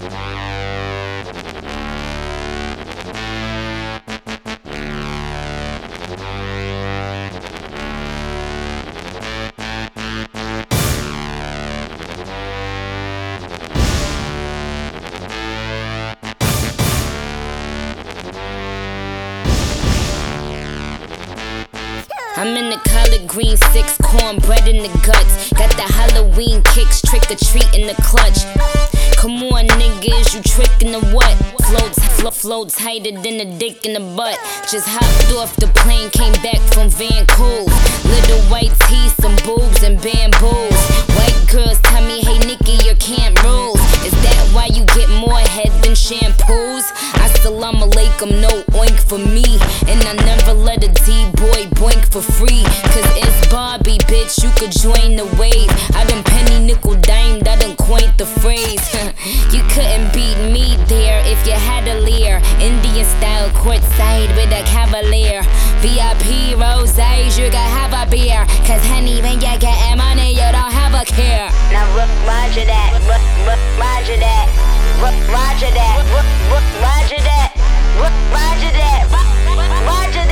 I'm in the collard green 6, cornbread in the guts. Got the Halloween kicks, trick or treat in the clutch. Come on, niggas, you trickin' the what? Flow tighter than a dick in the butt. Just hopped off the plane, came back from Vancouver. Little white teeth, some boobs and bamboos. White girls tell me, hey Nikki, your camp rules. Is that why you get more head than shampoos? Assalamu alaikum, no oink for me. And I never let a D-boy boink for free. Cause it's Barbie, bitch, you could join the wave. I done penny nickel dimed, I done coined the phrase. You couldn't beat me there if you had a leer. Indian style courtside with a cavalier. VIP roses, you can have a beer. Cause honey, when you get money, you don't have a care. Now roger that, roger that, roger that, roger that, roger that, roger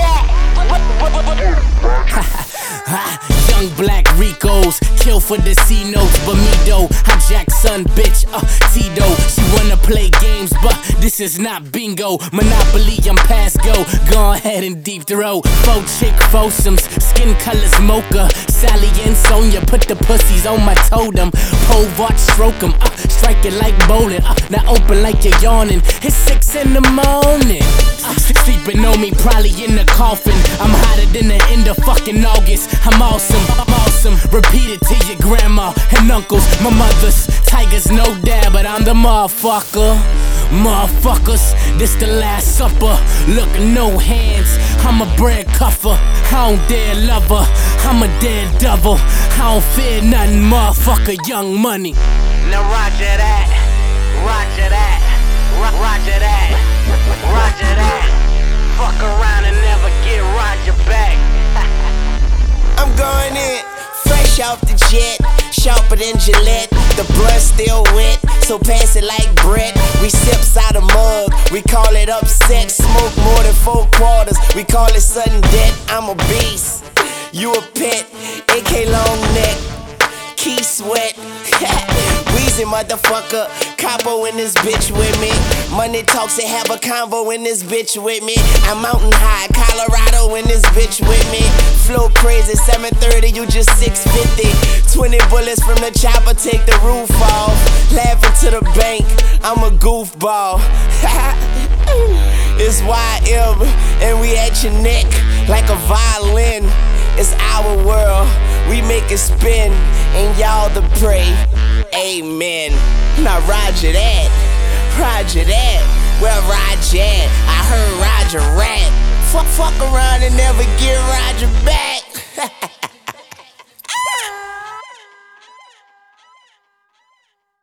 that. Young black Ricos, kill for the C notes, but me though, I'm Jackson, bitch, Tito. She wanna play games, but this is not bingo. Monopoly, I'm past go. Go ahead and deep throw. Faux chick, foursomes, skin colors mocha. Sally and Sonia, put the pussies on my totem. Pole vault, stroke 'em, strike it like bowling. Now open like you're yawning. It's 6 in the morning. Sleeping on me, probably in the coffin. I'm hotter than the end of fucking August. I'm awesome, I'm awesome. Repeat it to your grandma and uncles. My mother's tigers, no dad, but I'm the motherfucker. Motherfuckers, this the last supper. Look, no hands, I'm a bread cuffer. I don't dare love her, I'm a dead devil. I don't fear nothing, motherfucker, Young Money. Now roger that, roger that, roger that, roger that. Fuck around and never get Roger back. I'm going in, fresh off the jet, sharper than Gillette. The blood still wet, so pass it like Brett. We sips out a mug, we call it upset. Smoke more than 4 quarters, we call it sudden death. I'm a beast, you a pet, AK long neck, Key Sweat. Weezy motherfucker, capo in this bitch with me. Money talks and have a convo in this bitch with me. I'm mountain high, Colorado in this bitch with me. Flow crazy, 730, you just 650. 20 bullets from the chopper, take the roof off. Laughing to the bank, I'm a goofball. It's YM, and we at your neck like a violin. It's our world, we make it spin, and y'all the prey. Amen. Now roger that, roger that. Well, Roger, I heard Roger rap. Fuck around and never get Roger back.